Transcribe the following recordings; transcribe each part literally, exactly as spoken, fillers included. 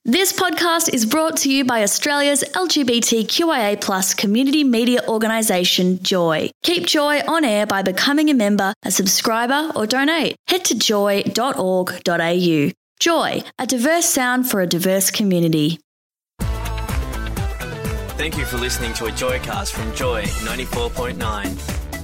This podcast is brought to you by Australia's L G B T Q I A plus community media organisation, Joy. Keep Joy on air by becoming a member, a subscriber or donate. Head to joy dot org dot a u. Joy, a diverse sound for a diverse community. Thank you for listening to a Joycast from Joy ninety-four point nine.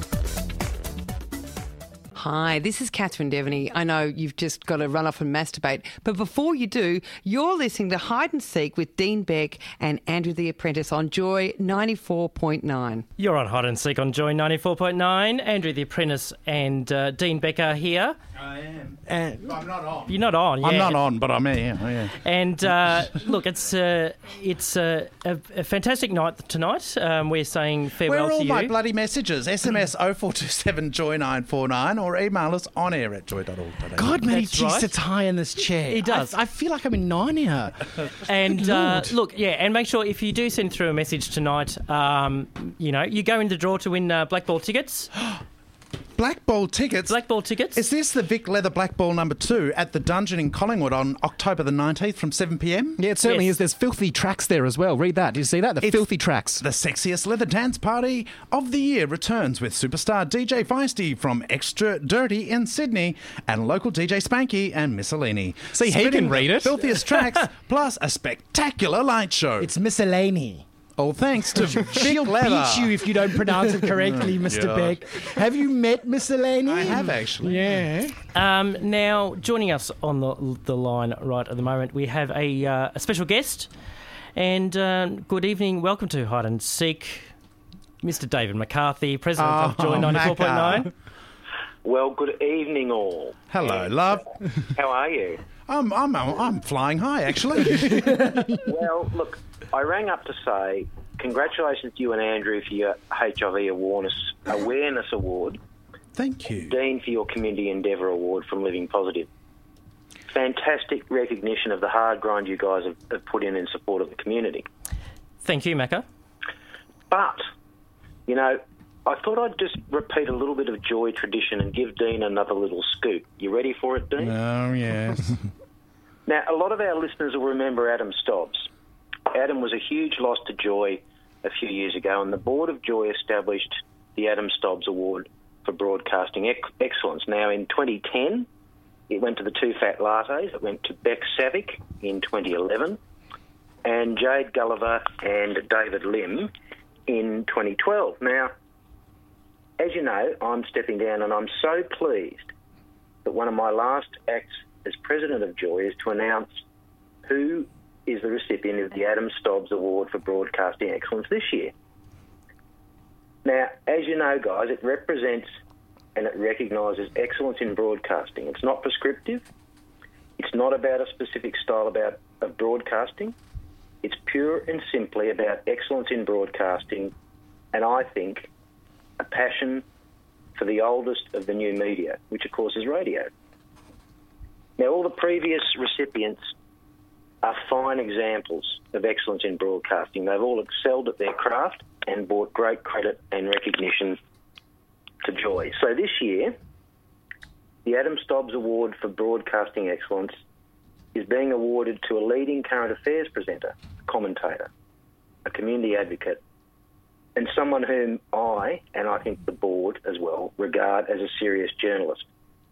Hi, this is Catherine Devaney. I know you've just got to run off and masturbate, but before you do, you're listening to Hide and Seek with Dean Beck and Andrew the Apprentice on Joy ninety-four point nine. You're on Hide and Seek on Joy ninety-four point nine. Andrew the Apprentice and uh, Dean Beck are here. I am. And I'm not on. You're not on, yeah. I'm not on, but I'm here. Oh, yeah. And uh, look, it's uh, it's uh, a, a fantastic night tonight. Um, we're saying farewell Where are to all you. my bloody messages? S M S oh four two seven joy nine four nine or email us on air at joy dot org dot a u. God, man, he That's right. sits high in this chair. He does. I, I feel like I'm in Narnia. And uh, Lord. look, yeah, and make sure if you do send through a message tonight, um, you know, you go in the draw to win uh, Black Ball tickets. Black Ball tickets. Black Ball tickets. Is this the Vic Leather Black Ball number two at the Dungeon in Collingwood on October the nineteenth from seven p m? Yeah, it certainly Yes. is. There's filthy tracks there as well. Read that. Do you see that? The It's filthy tracks. The sexiest leather dance party of the year returns with superstar D J Feisty from Extra Dirty in Sydney and local D J Spanky and Miscellany. See, he Spinning can the read it. Filthiest tracks plus a spectacular light show. It's miscellany. all thanks to She'll Vic Leather. beat you if you don't pronounce it correctly, Mister God. Beck. Have you met miscellany? I have actually. Yeah. Um, now, joining us on the the line right at the moment, we have a, uh, a special guest. And um, good evening, welcome to Hide and Seek, Mister David McCarthy, President of Oh, Joy ninety-four point nine. Macca. Well, good evening, all. Hello, love. How are you? I'm I'm I'm flying high actually. Well, look, I rang up to say congratulations to you and Andrew for your H I V awareness, awareness award. Thank you. Dean for your Community Endeavour Award from Living Positive. Fantastic recognition of the hard grind you guys have, have put in in support of the community. Thank you, Macca. But, you know, I thought I'd just repeat a little bit of Joy tradition and give Dean another little scoop. You ready for it, Dean? Oh yes. Now, a lot of our listeners will remember Adam Stobbs. Adam was a huge loss to Joy a few years ago, and the Board of Joy established the Adam Stobbs Award for Broadcasting Ec- Excellence. Now, in twenty ten, it went to the Two Fat Lattes. It went to Beck Savick in twenty eleven, and Jade Gulliver and David Lim in twenty twelve. Now, as you know, I'm stepping down, and I'm so pleased that one of my last acts as President of Joy is to announce who is the recipient of the Adam Stobbs Award for Broadcasting Excellence this year. Now, as you know, guys, it represents and it recognises excellence in broadcasting. It's not prescriptive. It's not about a specific style about of broadcasting. It's pure and simply about excellence in broadcasting, and I think a passion for the oldest of the new media, which of course is radio. Now, all the previous recipients are fine examples of excellence in broadcasting. They've all excelled at their craft and brought great credit and recognition to Joy. So this year, the Adam Stobbs Award for Broadcasting Excellence is being awarded to a leading current affairs presenter, commentator, a community advocate, and someone whom I, and I think the board as well, regard as a serious journalist.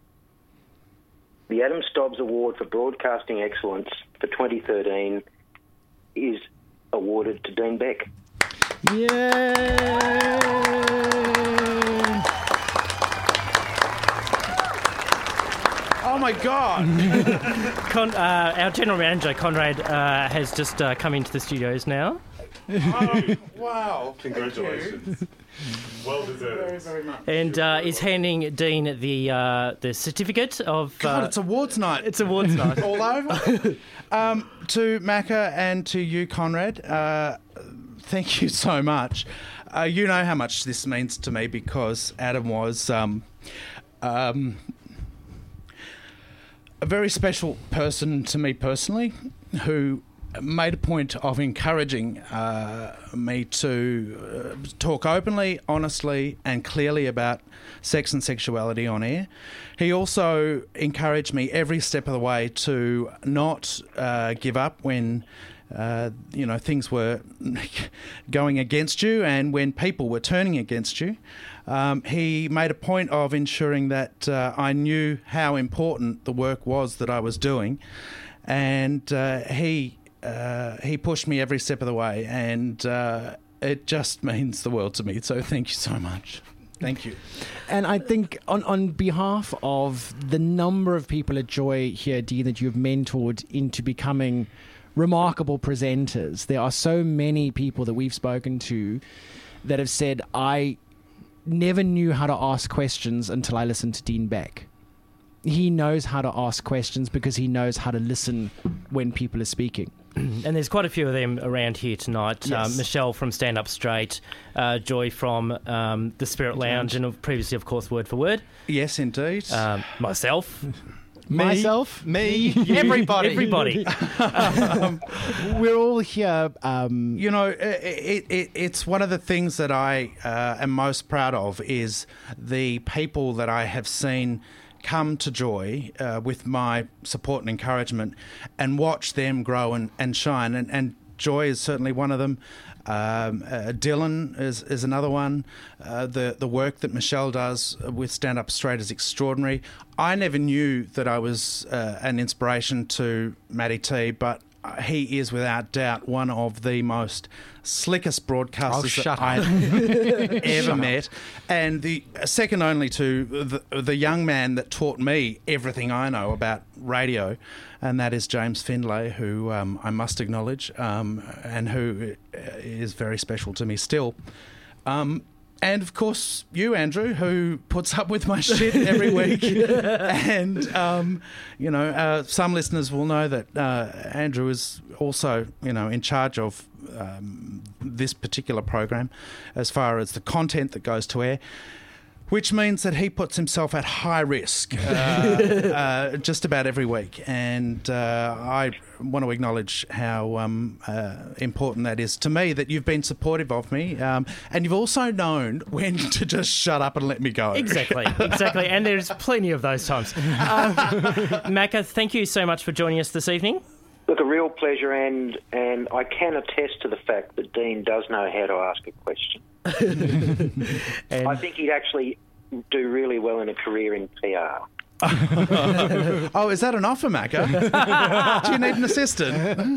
The Adam Stobbs Award for Broadcasting Excellence for twenty thirteen is awarded to Dean Beck. Yay! Oh my God. Con- uh, our General Manager, Conrad, uh, has just uh, come into the studios now. Oh, wow. Congratulations. Well deserved. Very, very much. And uh, is handing Dean the uh, the certificate of... God, uh, it's awards night. it's awards night. all over. um, to Macca and to you, Conrad, uh, thank you so much. Uh, you know how much this means to me because Adam was um, um, a very special person to me personally who made a point of encouraging uh, me to uh, talk openly, honestly, and clearly about sex and sexuality on air. He also encouraged me every step of the way to not uh, give up when Uh, you know, things were going against you and when people were turning against you. Um, he made a point of ensuring that uh, I knew how important the work was that I was doing, and uh, he uh, he pushed me every step of the way, and uh, it just means the world to me. So thank you so much. Thank you. And I think on, on behalf of the number of people at Joy here, Dean, that you've mentored into becoming remarkable presenters, there are so many people that we've spoken to that have said, I never knew how to ask questions until I listened to Dean Beck. He knows how to ask questions because he knows how to listen when people are speaking. And there's quite a few of them around here tonight. Yes. Um, Michelle from Stand Up Straight, uh, Joy from um, the Spirit Lounge, and previously, of course, Word for Word. Yes, indeed. Um, myself. Me, Myself, me, everybody, everybody. um, we're all here. Um, you know, it, it, it's one of the things that I uh, am most proud of is the people that I have seen come to Joy uh, with my support and encouragement, and watch them grow and, and shine. And, and Joy is certainly one of them. Um, uh, Dylan is, is another one. Uh, the the work that Michelle does with Stand Up Straight is extraordinary. I never knew that I was uh, an inspiration to Matty T, but he is without doubt one of the most slickest broadcasters oh, that I've ever met, and the second only to the, the young man that taught me everything I know about radio, and that is James Findlay, who um, I must acknowledge, um, and who is very special to me still. Um, And, of course, you, Andrew, who puts up with my shit every week. And, um, you know, uh, some listeners will know that uh, Andrew is also, you know, in charge of um, this particular program as far as the content that goes to air, which means that he puts himself at high risk uh, uh, just about every week. And uh, I want to acknowledge how um, uh, important that is to me, that you've been supportive of me. Um, and you've also known when to just shut up and let me go. Exactly, exactly. And there's plenty of those times. Um, Macca, thank you so much for joining us this evening. Look, a real pleasure, and, and I can attest to the fact that Dean does know how to ask a question. And I think he'd actually do really well in a career in P R. Oh, is that an offer, Macca? Do you need an assistant?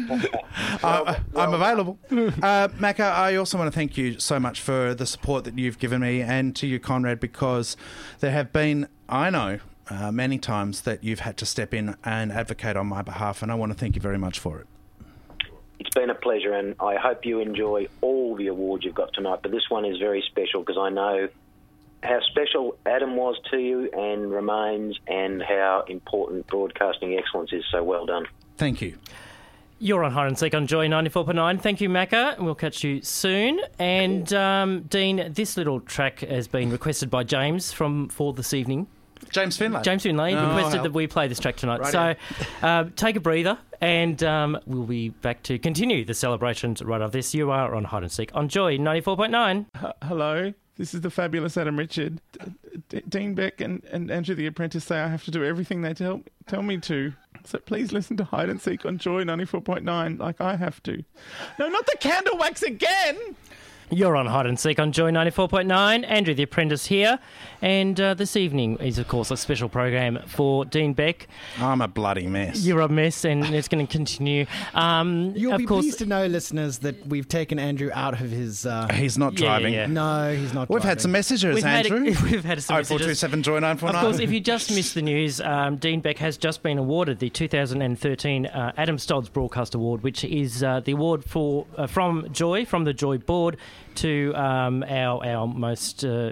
uh, I'm available. Uh, Macca, I also want to thank you so much for the support that you've given me, and to you, Conrad, because there have been, I know, uh, many times that you've had to step in and advocate on my behalf, and I want to thank you very much for it. It's been a pleasure, and I hope you enjoy all the awards you've got tonight, but this one is very special because I know how special Adam was to you and remains, and how important broadcasting excellence is. So well done. Thank you. You're on Hide and Seek on Joy ninety-four point nine. Thank you, Macca. We'll catch you soon. And, um, Dean, this little track has been requested by James from for this evening. James Finlay. James Finlay Oh, requested help. that we play this track tonight. Right so uh, take a breather, and um, we'll be back to continue the celebrations right after this. You are on Hide and Seek on Joy ninety-four point nine. H- hello, this is the fabulous Adam Richard. D- D- Dean Beck and, and Andrew the Apprentice say I have to do everything they tell tell me to. So please listen to Hide and Seek on Joy ninety-four point nine like I have to. No, not the candle wax again! You're on Hide and Seek on Joy ninety-four point nine. Andrew the Apprentice here. And uh, this evening is, of course, a special program for Dean Beck. I'm a bloody mess. You're a mess, and it's going to continue. Um, You'll of be course, pleased to know, listeners, that we've taken Andrew out of his... Uh, He's not Yeah, yeah, driving. yeah. no, he's not We've driving. had some messages, we've had, Andrew. we've had some oh four two messages. seven Joy nine four Of nine. course, if you just missed the news, um, Dean Beck has just been awarded the two thousand thirteen uh, Adam Stodds Broadcast Award, which is uh, the award for uh, from Joy, from the Joy board, to um, our our most uh,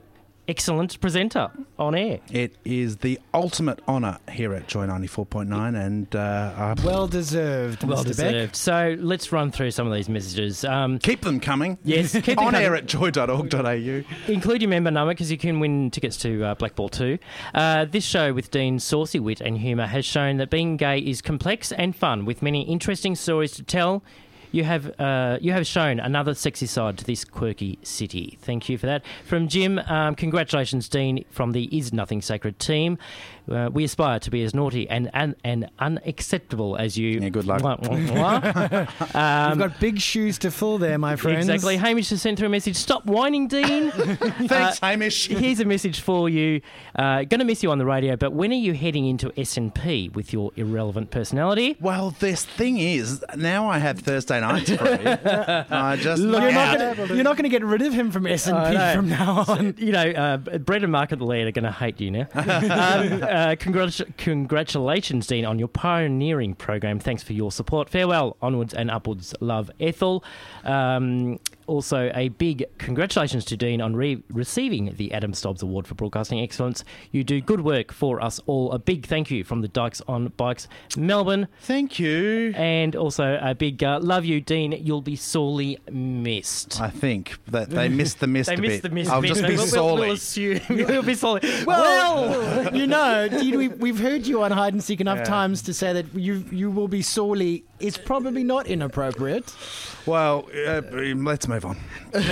excellent presenter on air. It is the ultimate honour here at Joy ninety-four point nine, and uh, I Well deserved, Well Mister Beck. deserved. So let's run through some of these messages. Um, keep them coming. yes, keep them On coming. air at joy dot org dot a u. Include your member number because you can win tickets to uh, Black Ball two. Uh, this show with Dean's saucy wit and humour has shown that being gay is complex and fun with many interesting stories to tell. You have uh, you have shown another sexy side to this quirky city. Thank you for that. From Jim, um, congratulations, Dean, from the Is Nothing Sacred team. Uh, we aspire to be as naughty and, and, and unacceptable as you. Yeah, good luck. Mwah, mwah, mwah. um, You've got big shoes to fill there, my friends. Exactly. Hamish has sent through a message. Stop whining, Dean. Thanks, Hamish. Here's a message for you. Uh, going to miss you on the radio, but when are you heading into S and P with your irrelevant personality? Well, this thing is, now I have Thursday nights free. I just Look, you're not, out. gonna, you're not going to get rid of him from S and I P know. from now on. You know, uh, Brett and Mark at the lead are going to hate you now. um, uh, congrat- congratulations, Dean, on your pioneering program. Thanks for your support. Farewell, onwards and upwards. Love, Ethel. Um, also, a big congratulations to Dean on re- receiving the Adam Stobbs Award for Broadcasting Excellence. You do good work for us all. A big thank you from the Dykes on Bikes, Melbourne. Thank you. And also a big uh, love you, Dean. You'll be sorely missed. I think that they missed the mist They a missed bit. the mist. I'll bit. just be we'll, sorely. We'll, we'll assume we'll be sorely. Well, you know, Dean, we, we've heard you on Hide and Seek enough Yeah. times to say that you you will be sorely. It's probably not inappropriate. Well, uh, let's move on.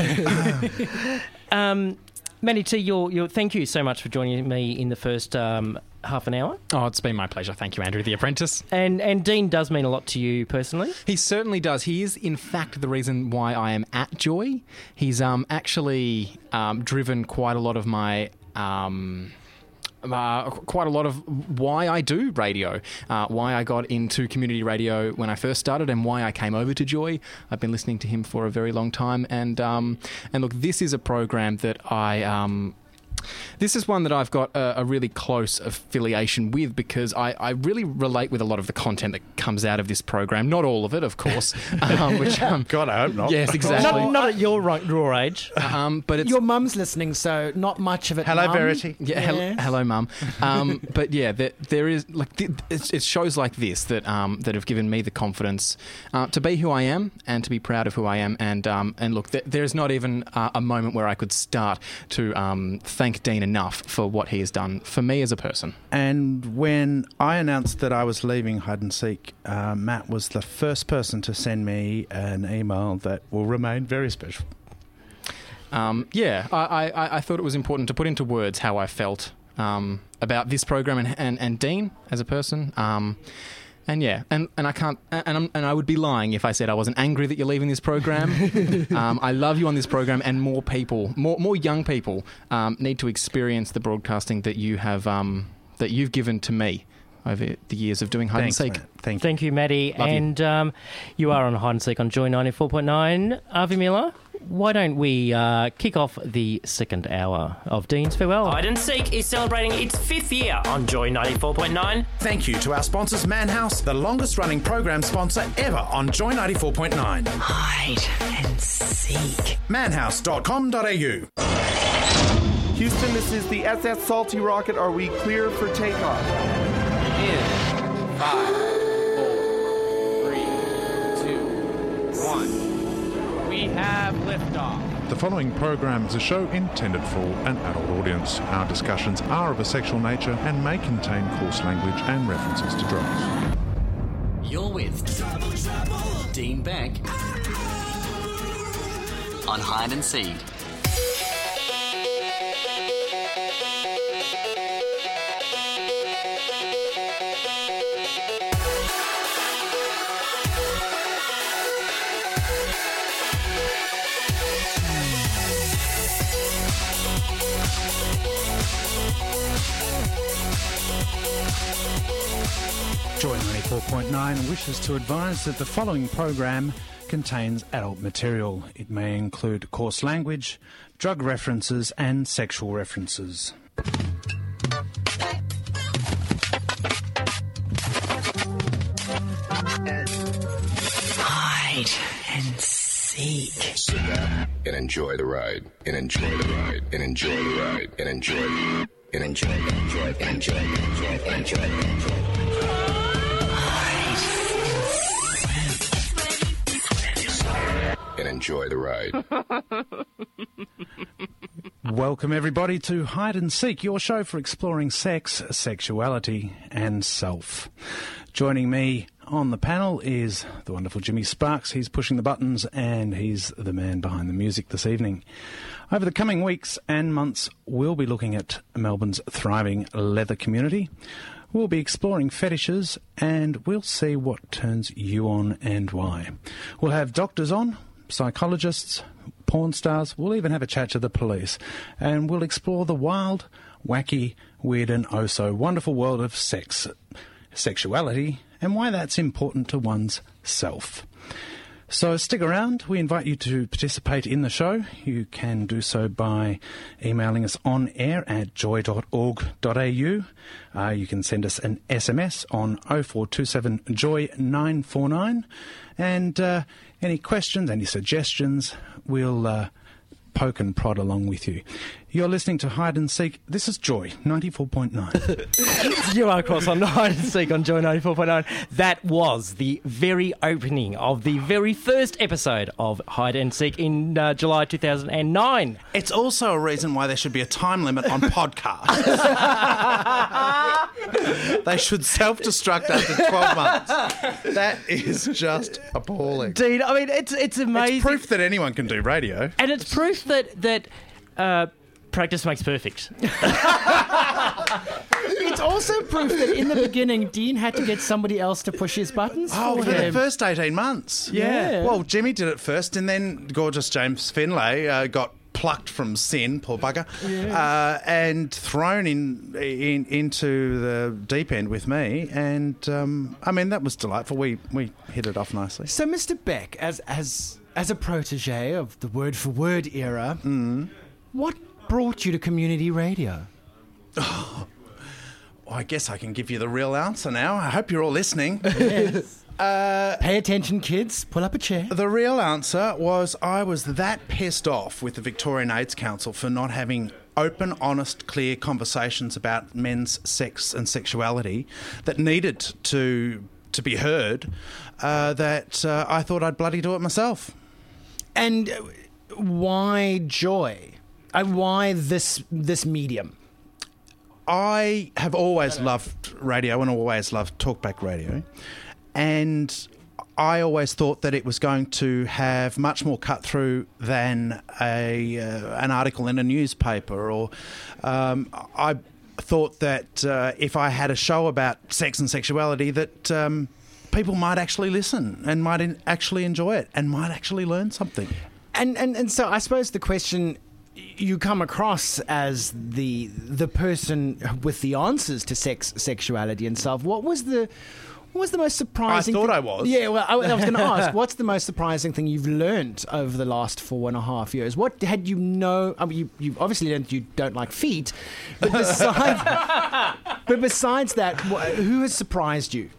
Um, Manny T, your, your, thank you so much for joining me in the first um, half an hour. Oh, it's been my pleasure. Thank you, Andrew the Apprentice. And and Dean does mean a lot to you personally. He certainly does. He is, in fact, the reason why I am at Joy. He's um, actually um, driven quite a lot of my... Um, Uh, quite a lot of why I do radio, uh, why I got into community radio when I first started, and why I came over to Joy. I've been listening to him for a very long time, and um, and look, this is a program that I. Um, This is one that I've got a, a really close affiliation with because I, I really relate with a lot of the content that comes out of this program. Not all of it, of course. Um, which, um, God, I hope not. yes, exactly. Not, not at your ri- raw age. Um, but it's Your mum's listening, so not much of it. Hello, Mum. Verity. Yeah, hel- Yes. hello, Mum. Um, but yeah, there, there is like th- it's, it's shows like this that um, that have given me the confidence uh, to be who I am and to be proud of who I am. And um, and look, th- there's not even uh, a moment where I could start to um, thank Dean enough for what he has done for me as a person. And when I announced that I was leaving Hide and Seek, uh, Matt was the first person to send me an email that will remain very special. Um, yeah, I, I, I thought it was important to put into words how I felt um, about this program and, and, and Dean as a person. Um, and yeah, and, and I can't, and, I'm, and I would be lying if I said I wasn't angry that you're leaving this program. um, I love you on this program, and more people, more more young people, um, need to experience the broadcasting that you have um, that you've given to me over the years of doing Hide Thanks, and Seek. Matt. Thank you. Thank you, Maddie. Love you. and um, you are on Hide and Seek on Joy ninety-four point nine. Avi Miller, why don't we uh, kick off the second hour of Dean's Farewell? Hide and Seek is celebrating its fifth year on Joy ninety-four point nine. Thank you to our sponsors, Manhouse, the longest running program sponsor ever on Joy ninety-four point nine. Hide and Seek. manhouse dot com dot a u. Houston, this is the S S Salty Rocket. Are we clear for takeoff? In five, four, three, two, one. We have liftoff. The following program is a show intended for an adult audience. Our discussions are of a sexual nature and may contain coarse language and references to drugs. You're with Dean Beck on Hide and Seek. Joy ninety-four point nine wishes to advise that the following program contains adult material. It may include coarse language, drug references and sexual references. Hide and Seek. Seek. Sit down and enjoy the ride. And enjoy the ride. And enjoy the ride. And enjoy the and enjoy and enjoy and enjoy and enjoy and enjoy and enjoy. And enjoy the ride. Welcome, everybody, to Hide and Seek, your show for exploring sex, sexuality, and self. Joining me on the panel is the wonderful Jimmy Sparks. He's pushing the buttons and he's the man behind the music this evening. Over the coming weeks and months, we'll be looking at Melbourne's thriving leather community. We'll be exploring fetishes and we'll see what turns you on and why. We'll have doctors on, psychologists, porn stars. We'll even have a chat to the police. And we'll explore the wild, wacky, weird and oh so wonderful world of sex, sexuality, and why that's important to one's self. So stick around. We invite you to participate in the show. You can do so by emailing us on air at joy dot org dot a u. Uh, you can send us an S M S on oh four two seven joy nine four nine. And uh, any questions, any suggestions, we'll uh, poke and prod along with you. You're listening to Hide and Seek. This is Joy ninety-four point nine. You are, of course, on Hide and Seek on Joy ninety-four point nine. That was the very opening of the very first episode of Hide and Seek in uh, July two thousand nine. It's also a reason why there should be a time limit on podcasts. They should self-destruct after twelve months. That is just appalling. Dean, I mean, it's it's amazing. It's proof that anyone can do radio. And it's proof that... that uh, practice makes perfect. It's also proof that in the beginning, Dean had to get somebody else to push his buttons Oh, for for him. the first eighteen months. Yeah. Well, Jimmy did it first, and then gorgeous James Finlay uh, got plucked from sin, poor bugger, Yeah. uh, and thrown in, in into the deep end with me. And, um, I mean, that was delightful. We, we hit it off nicely. So, Mister Beck, as as as a protege of the Word for Word era, what brought you to community radio? Oh, I guess I can give you the real answer now. I hope you're all listening. Yes. Uh, Pay attention, kids. Pull up a chair. The real answer was I was that pissed off with the Victorian AIDS Council for not having open, honest, clear conversations about men's sex and sexuality that needed to to be heard, uh, that uh, I thought I'd bloody do it myself. And why Joy? And why this this medium? I have always loved radio and always loved talkback radio. And I always thought that it was going to have much more cut through than a uh, an article in a newspaper. Or um, I thought that uh, if I had a show about sex and sexuality, that um, people might actually listen and might in- actually enjoy it and might actually learn something. And and, and so I suppose the question... You come across as the the person with the answers to sex, sexuality, and self. What was the what was the most surprising? I thought thing? I was. Yeah, well, I, I was going to ask. What's the most surprising thing you've learnt over the last four and a half years? What had you know? I mean, you, you obviously learned you don't like feet, but besides, but besides that, wh- who has surprised you?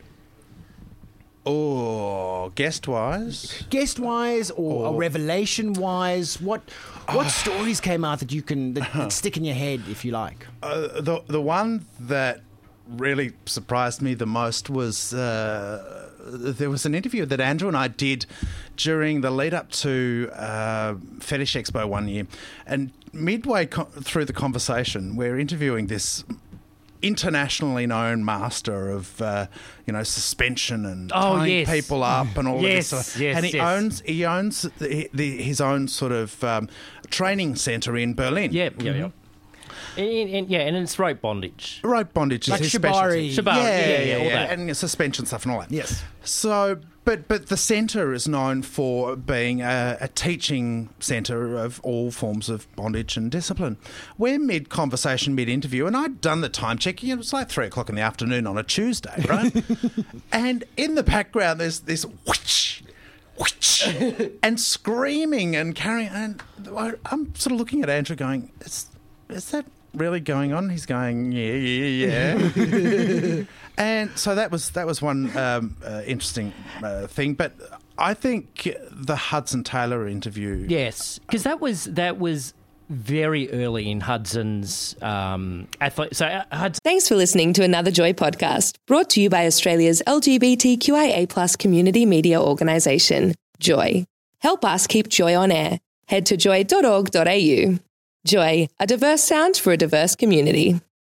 Oh, guest-wise? Guest-wise or, or revelation-wise? What what stories came out that you can that, that stick in your head, if you like? Uh, the the one that really surprised me the most was uh, there was an interview that Andrew and I did during the lead up to uh, Fetish Expo one year, and midway co- through the conversation, we're interviewing this internationally known master of uh, you know suspension and Oh, tying yes. people up and all Yes, of this stuff. yes, and he yes. owns he owns the, the, his own sort of um, training centre in Berlin. Yep, yep, yep. And, and, yeah, and it's rope bondage. Rope bondage is Like his shibari. specialty. Shibari, yeah, yeah, yeah, yeah, all yeah, that. and suspension stuff and all that. Yes. So, but but the centre is known for being a, a teaching centre of all forms of bondage and discipline. We're mid conversation, mid interview, and I'd done the time check. You know, it was like three o'clock in the afternoon on a Tuesday, right? And in the background, there's this whoosh, whoosh, and screaming and carrying. And I- I'm sort of looking at Andrew, going, "Is is that really going on?" He's going, yeah, yeah, yeah. And so that was that was one um, uh, interesting uh, thing. But I think the Hudson Taylor interview. Yes, because that was that was very early in Hudson's um, athlete. So uh, Hudson. Thanks for listening to another Joy podcast, brought to you by Australia's L G B T Q I A plus community media organisation, Joy. Help us keep Joy on air. Head to joy dot org dot a u. Joy, a diverse sound for a diverse community.